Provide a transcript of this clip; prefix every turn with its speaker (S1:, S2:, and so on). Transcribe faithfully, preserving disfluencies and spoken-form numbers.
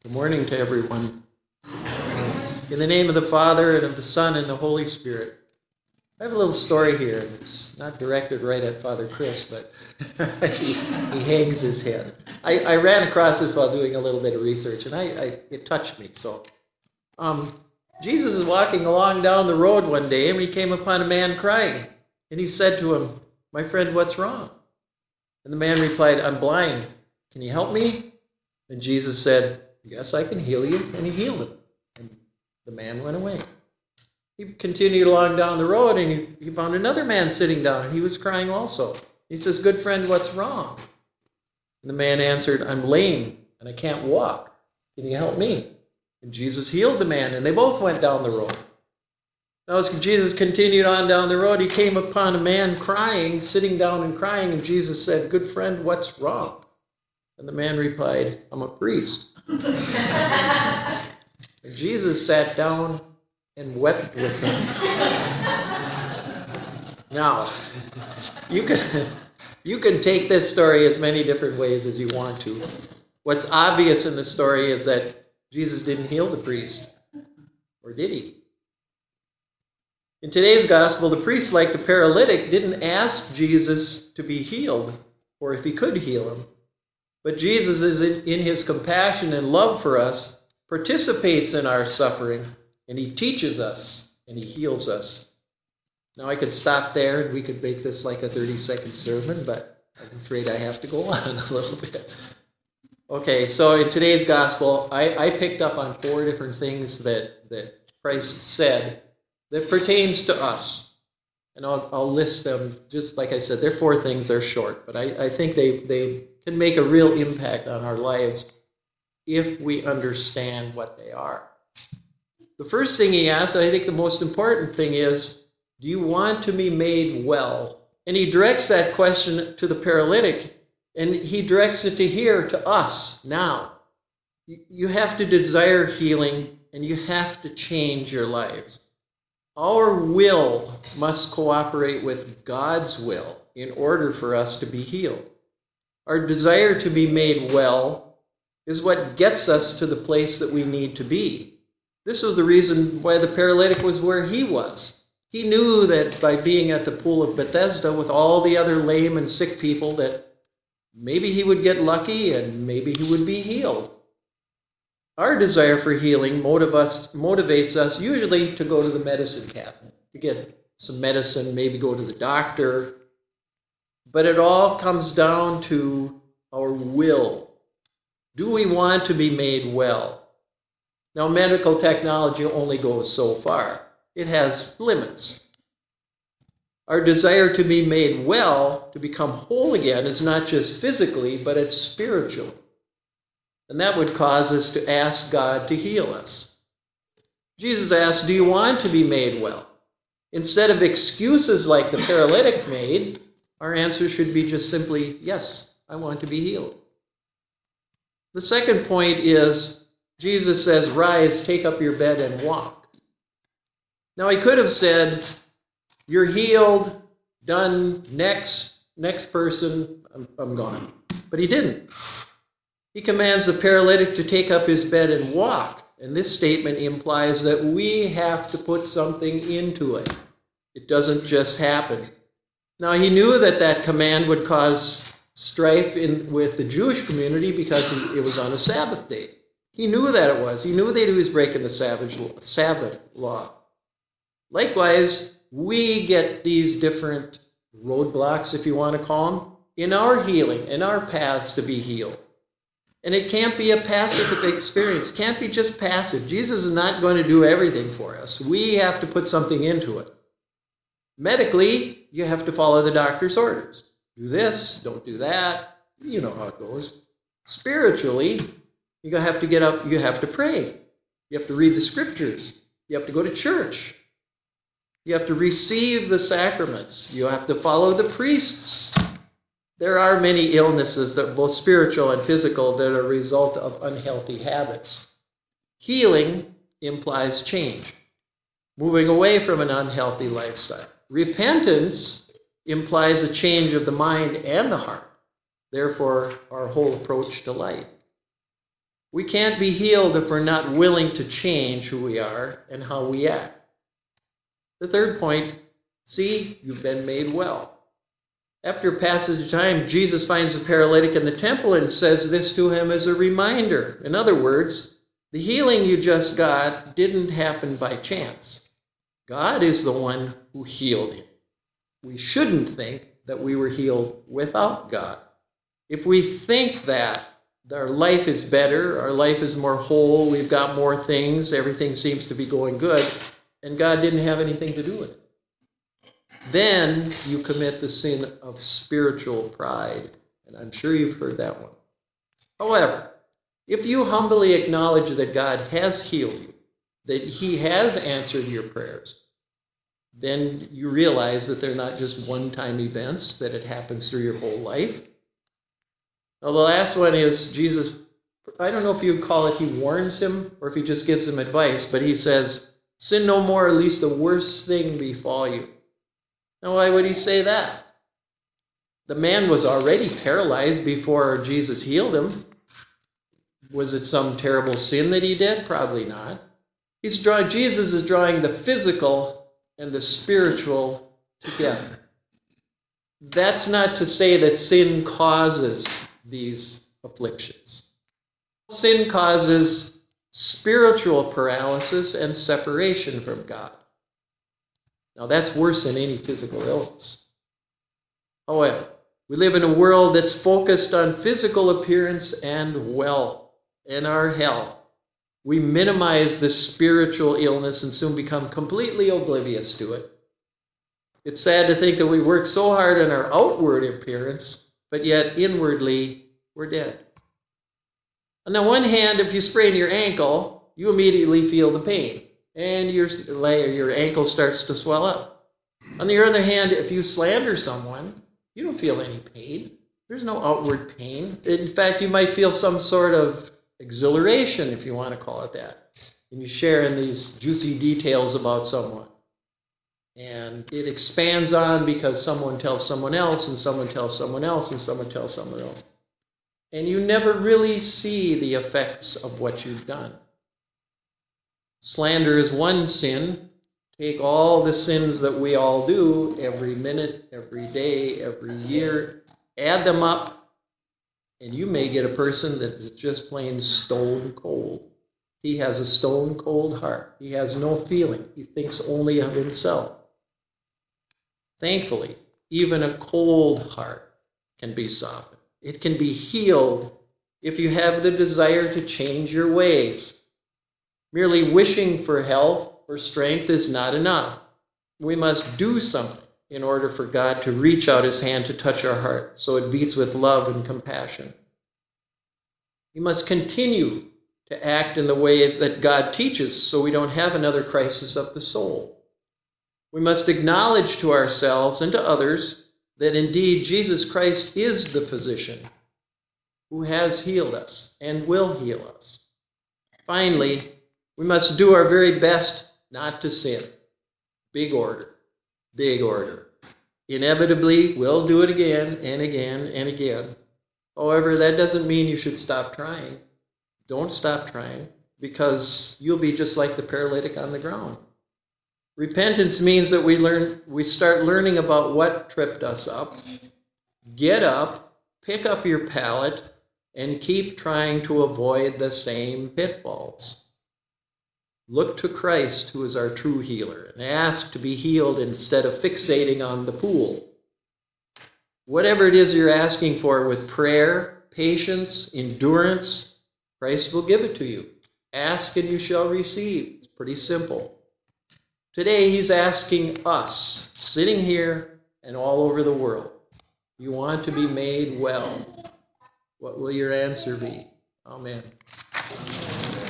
S1: Good morning to everyone. In the name of the Father, and of the Son, and the Holy Spirit. I have a little story here. It's not directed right at Father Chris, but he, he hangs his head. I, I ran across this while doing a little bit of research, and I, I it touched me. So, um, Jesus is walking along down the road one day, and he came upon a man crying. And he said to him, "My friend, what's wrong?" And the man replied, "I'm blind. Can you help me?" And Jesus said, "Yes, I can heal you." And he healed him. And the man went away. He continued along down the road, and he, he found another man sitting down, and he was crying also. He says, "Good friend, what's wrong?" And the man answered, "I'm lame, and I can't walk. Can you help me?" And Jesus healed the man, and they both went down the road. Now, as Jesus continued on down the road, he came upon a man crying, sitting down and crying, and Jesus said, "Good friend, what's wrong?" And the man replied, "I'm a priest." And Jesus sat down and wept with him. Now, you can, you can take this story as many different ways as you want to. What's obvious in the story is that Jesus didn't heal the priest. Or did he? In today's gospel, the priest, like the paralytic, didn't ask Jesus to be healed, or if he could heal him. But Jesus, is in, in his compassion and love for us, participates in our suffering, and he teaches us, and he heals us. Now, I could stop there, and we could make this like a thirty-second sermon, but I'm afraid I have to go on a little bit. Okay, so in today's gospel, I, I picked up on four different things that, that Christ said that pertains to us. And I'll, I'll list them, just like I said, they're four things, they're short, but I, I think they, they can make a real impact on our lives if we understand what they are. The first thing he asks, and I think the most important thing is, do you want to be made well? And he directs that question to the paralytic, and he directs it to here, to us, now. You have to desire healing, and you have to change your lives. Our will must cooperate with God's will in order for us to be healed. Our desire to be made well is what gets us to the place that we need to be. This was the reason why the paralytic was where he was. He knew that by being at the pool of Bethesda with all the other lame and sick people that maybe he would get lucky and maybe he would be healed. Our desire for healing motiv us, motivates us usually to go to the medicine cabinet, to get some medicine, maybe go to the doctor. But it all comes down to our will. Do we want to be made well? Now, medical technology only goes so far. It has limits. Our desire to be made well, to become whole again, is not just physically, but it's spiritual. And that would cause us to ask God to heal us. Jesus asked, "Do you want to be made well?" Instead of excuses like the paralytic made, our answer should be just simply, "Yes, I want to be healed." The second point is, Jesus says, "Rise, take up your bed and walk." Now, he could have said, "You're healed, done, next, next person, I'm, I'm gone." But he didn't. He commands the paralytic to take up his bed and walk. And this statement implies that we have to put something into it. It doesn't just happen. Now, he knew that that command would cause strife in, with the Jewish community because it was on a Sabbath day. He knew that it was. He knew that he was breaking the Sabbath law. Likewise, we get these different roadblocks, if you want to call them, in our healing, in our paths to be healed. And it can't be a passive experience. It can't be just passive. Jesus is not going to do everything for us. We have to put something into it. Medically, you have to follow the doctor's orders. Do this, don't do that. You know how it goes. Spiritually, you have to get up, you have to pray. You have to read the scriptures. You have to go to church. You have to receive the sacraments. You have to follow the priests. There are many illnesses, that both spiritual and physical, that are a result of unhealthy habits. Healing implies change, moving away from an unhealthy lifestyle. Repentance implies a change of the mind and the heart, therefore our whole approach to life. We can't be healed if we're not willing to change who we are and how we act. The third point, see, you've been made well. After a passage of time, Jesus finds the paralytic in the temple and says this to him as a reminder. In other words, the healing you just got didn't happen by chance. God is the one who healed him. We shouldn't think that we were healed without God. If we think that our life is better, our life is more whole, we've got more things, everything seems to be going good, and God didn't have anything to do with it, then you commit the sin of spiritual pride. And I'm sure you've heard that one. However, if you humbly acknowledge that God has healed you, that he has answered your prayers, then you realize that they're not just one-time events, that it happens through your whole life. Now, the last one is Jesus, I don't know if you'd call it he warns him or if he just gives him advice, but he says, sin no more, at least the worst thing befall you. Now, why would he say that? The man was already paralyzed before Jesus healed him. Was it some terrible sin that he did? Probably not. He's drawing, Jesus is drawing the physical and the spiritual together. That's not to say that sin causes these afflictions. Sin causes spiritual paralysis and separation from God. Now, that's worse than any physical illness. However, we live in a world that's focused on physical appearance and wealth and our health. We minimize the spiritual illness and soon become completely oblivious to it. It's sad to think that we work so hard on our outward appearance, but yet inwardly we're dead. On the one hand, if you sprain your ankle, you immediately feel the pain, and your, your ankle starts to swell up. On the other hand, if you slander someone, you don't feel any pain. There's no outward pain. In fact, you might feel some sort of exhilaration, if you want to call it that. And you share in these juicy details about someone. And it expands on because someone tells someone else, and someone tells someone else, and someone tells someone else. And you never really see the effects of what you've done. Slander is one sin. Take all the sins that we all do every minute, every day, every year, add them up, and you may get a person that is just plain stone cold. He has a stone cold heart. He has no feeling. He thinks only of himself. Thankfully, even a cold heart can be softened. It can be healed if you have the desire to change your ways. Merely wishing for health or strength is not enough. We must do something in order for God to reach out his hand to touch our heart so it beats with love and compassion. We must continue to act in the way that God teaches so we don't have another crisis of the soul. We must acknowledge to ourselves and to others that indeed Jesus Christ is the physician who has healed us and will heal us. Finally, we must do our very best not to sin. Big order, big order. Inevitably, we'll do it again and again and again. However, that doesn't mean you should stop trying. Don't stop trying, because you'll be just like the paralytic on the ground. Repentance means that we learn, we start learning about what tripped us up. Get up, pick up your pallet, and keep trying to avoid the same pitfalls. Look to Christ, who is our true healer, and ask to be healed instead of fixating on the pool. Whatever it is you're asking for with prayer, patience, endurance, Christ will give it to you. Ask and you shall receive. It's pretty simple. Today, he's asking us, sitting here and all over the world, you want to be made well. What will your answer be? Amen.